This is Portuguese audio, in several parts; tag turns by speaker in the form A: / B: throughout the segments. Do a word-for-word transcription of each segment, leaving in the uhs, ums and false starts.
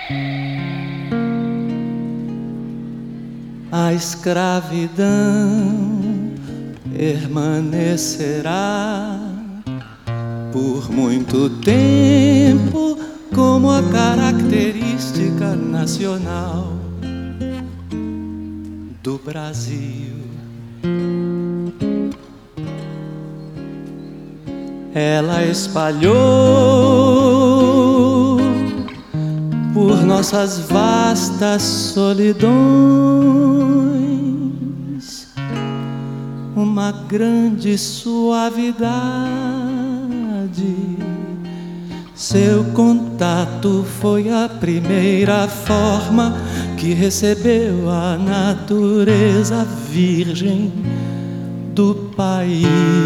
A: A escravidão permanecerá por muito tempo como a característica nacional do Brasil. Ela espalhou por nossas vastas solidões uma grande suavidade. Seu contato foi a primeira forma que recebeu a natureza virgem do país.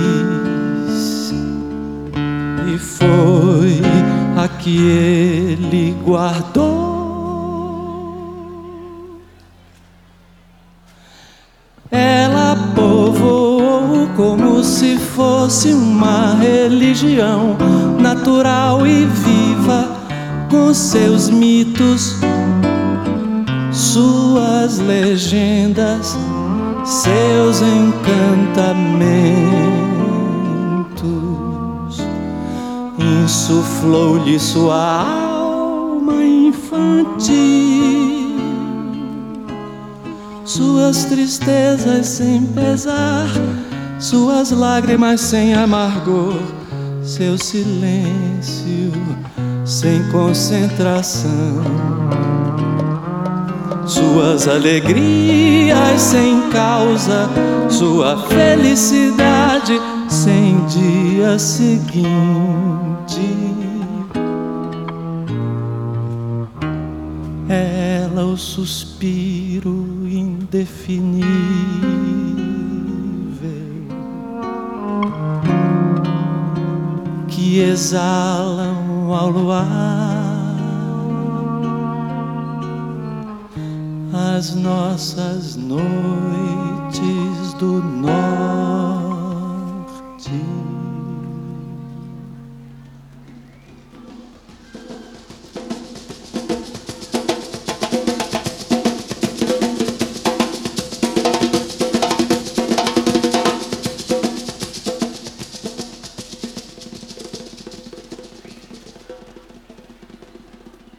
A: E foi a que ele guardou. Ela povoou como se fosse uma religião natural e viva, com seus mitos, suas legendas, seus encantamentos. Insuflou-lhe sua alma infantil, suas tristezas sem pesar, suas lágrimas sem amargor, seu silêncio sem concentração, suas alegrias sem causa, sua felicidade sem dia seguinte. Ela, o suspiro indefinível que exalam ao luar as nossas noites do norte.